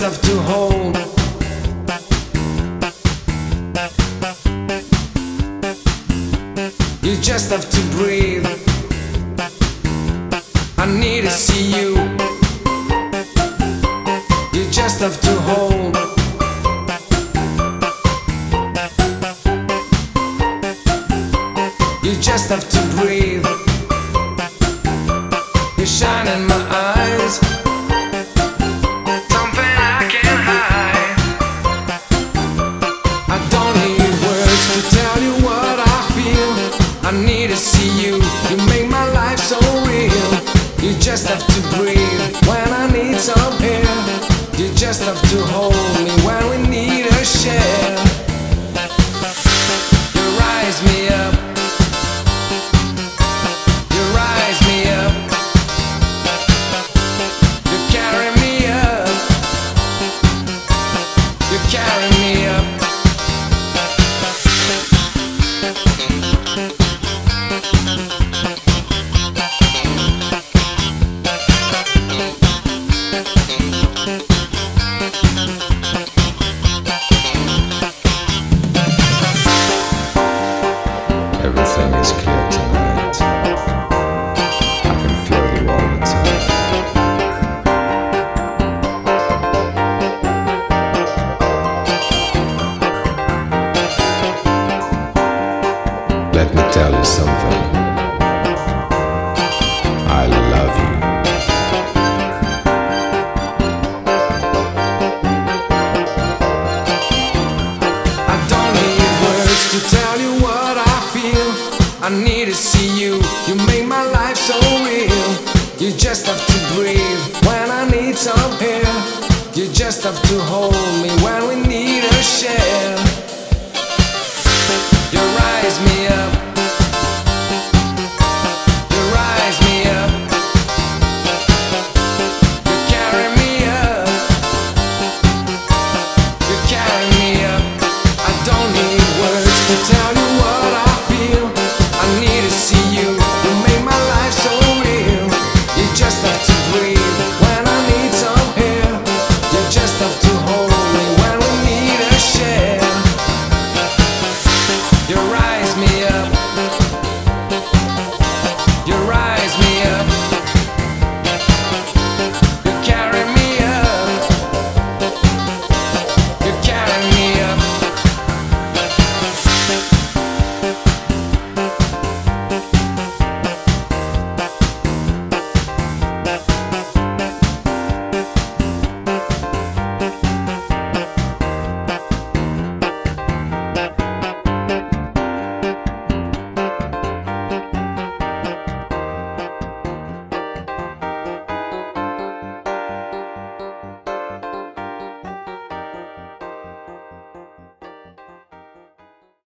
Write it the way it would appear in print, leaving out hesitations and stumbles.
have to hold. You just have to breathe. I need to see you. You just have to hold. You just have to breathe. You shine in my eyes, something I can't hide. I don't need words to tell you what I feel. I need to see you. You make my life so real. You just have to breathe when I need some air. You just have to hold me when we need a share. You rise me up. You rise me up. You carry me up. You carry me up. Everything is clear tonight. I can feel you all the time. Let me tell you something. I love you. I don't need words to tell you what I feel. I need to see you. You make my life so real. You just have to breathe when I need some air. You just have to hold me